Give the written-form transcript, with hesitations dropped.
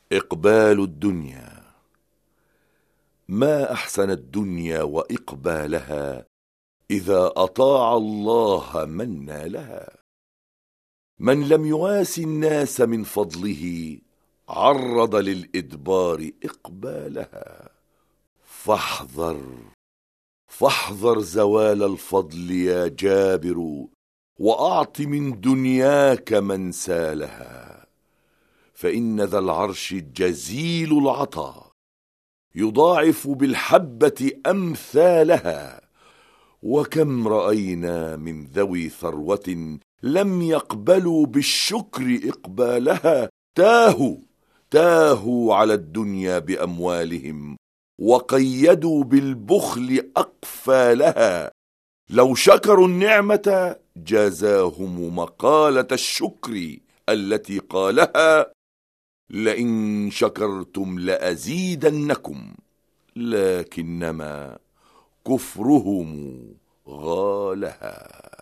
إقبال الدنيا. ما أحسن الدنيا وإقبالها إذا أطاع الله من نالها. من لم يواسي الناس من فضله عرض للإدبار إقبالها. فاحذر زوال الفضل يا جابر، وأعط من دنياك من سالها. فإن ذا العرش جزيل العطا يضاعف بالحبة أمثالها. وكم رأينا من ذوي ثروة لم يقبلوا بالشكر إقبالها. تاهوا على الدنيا بأموالهم وقيدوا بالبخل أقفالها. لو شكروا النعمة جازاهم مقالة الشكر التي قالها: لئن شكرتم لأزيدنكم، لكنما كفرهم غالها.